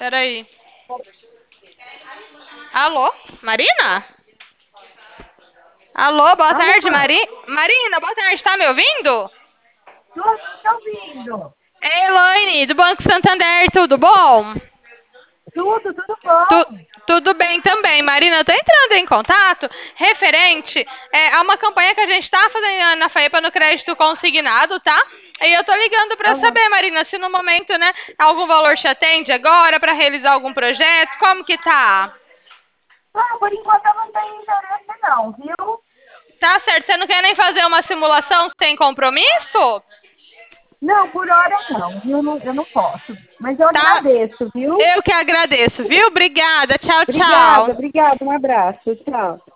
Peraí. Alô, Marina? Alô, boa Alô, tarde, Marina, boa tarde, tá me ouvindo? tô te ouvindo. É Elaine, do Banco Santander, tudo bom? Tudo Tu- bom? Tudo bem também, Marina. Eu tô entrando em contato referente a uma campanha que a gente tá fazendo na FAEPA no crédito consignado, tá? E eu tô ligando para Aham. saber, Marina, se no momento, né, algum valor te atende agora para realizar algum projeto, como que tá? Ah, por enquanto eu não tenho interesse não, viu? Tá certo, você não quer nem fazer uma simulação sem compromisso? Não, por hora não, viu? Eu não posso. Mas eu Tá? agradeço, viu? Eu que agradeço, viu? Obrigada. Tchau, tchau. Obrigada, um abraço, tchau.